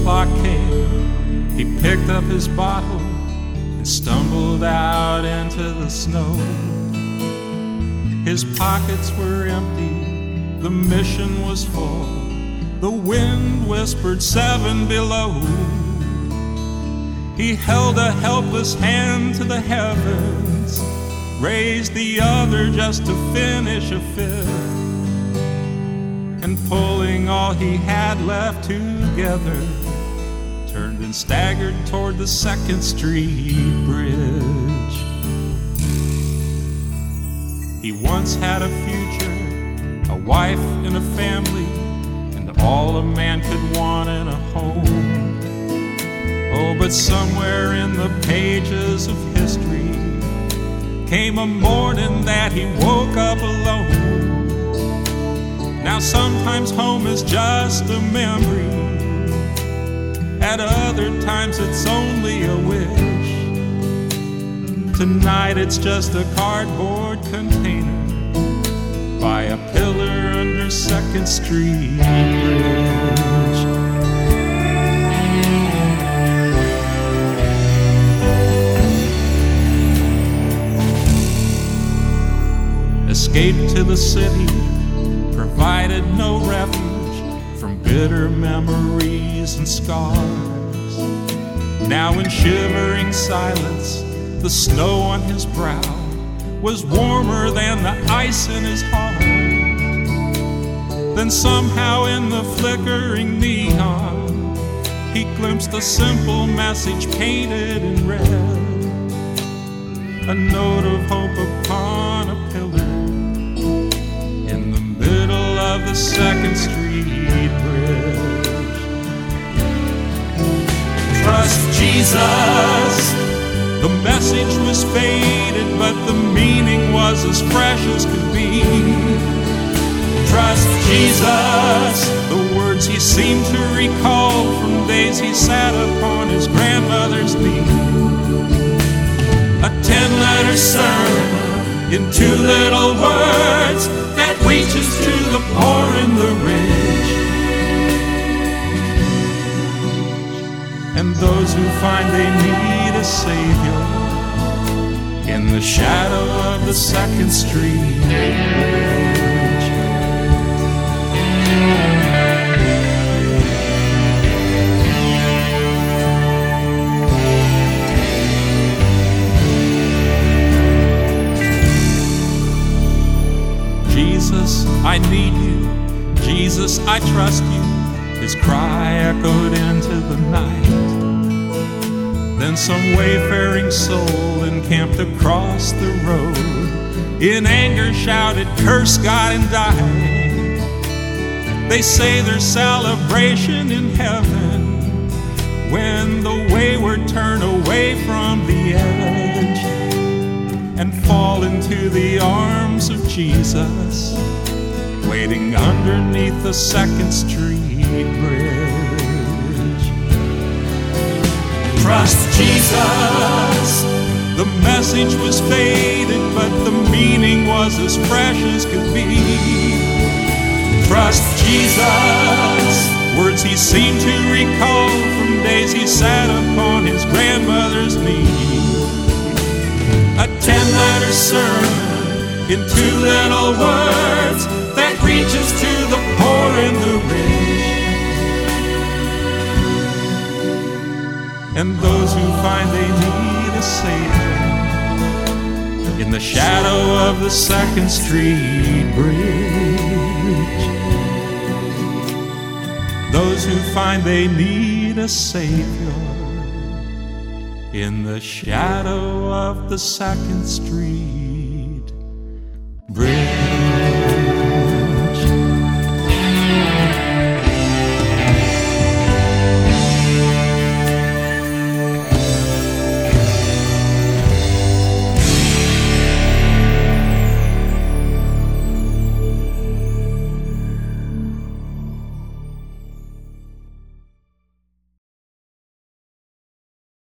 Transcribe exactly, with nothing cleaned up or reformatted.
o'clock came, he picked up his bottle and stumbled out into the snow. His pockets were empty, the mission was full. The wind whispered seven below. He held a helpless hand to the heavens, raised the other just to finish a fifth, and pulling all he had left together, turned and staggered toward the Second Street Bridge. He once had a future, a wife and a family, and all a man could want in a home. Oh, but somewhere in the pages of history came a morning that he woke up alone. Now sometimes home is just a memory, at other times it's only a wish. Tonight it's just a cardboard container by a pillar under Second Street Bridge. Escape to the city provided no refuge from bitter memories and scars. Now in shivering silence, the snow on his brow was warmer than the ice in his heart. Then somehow in the flickering neon, he glimpsed a simple message painted in red, a note of hope upon a pillar in the middle of the Second Street Bridge. Trust Jesus. The message was faded, but the meaning was as fresh as could be. Trust Jesus. The words he seemed to recall from days he sat upon his grandmother's knee. A ten-letter sermon in two little words that reaches to the poor and the rich, and those who find they need a Savior in the shadow of the Second Street Bridge. Jesus, I need you. Jesus, I trust you. His cry echoed into the night. Then some wayfaring soul encamped across the road, in anger shouted, "Curse God and die." They say there's celebration in heaven when the wayward turn away from the edge and fall into the arms of Jesus, waiting underneath the Second Street Bridge. Trust Jesus. The message was faded, but the meaning was as fresh as could be. Trust Jesus. Words he seemed to recall from days he sat upon his grandmother's knee. A ten-letter sermon in two little words that reaches to the poor and the rich, and those who find they need a Savior in the shadow of the Second Street Bridge. Those who find they need a Savior in the shadow of the Second Street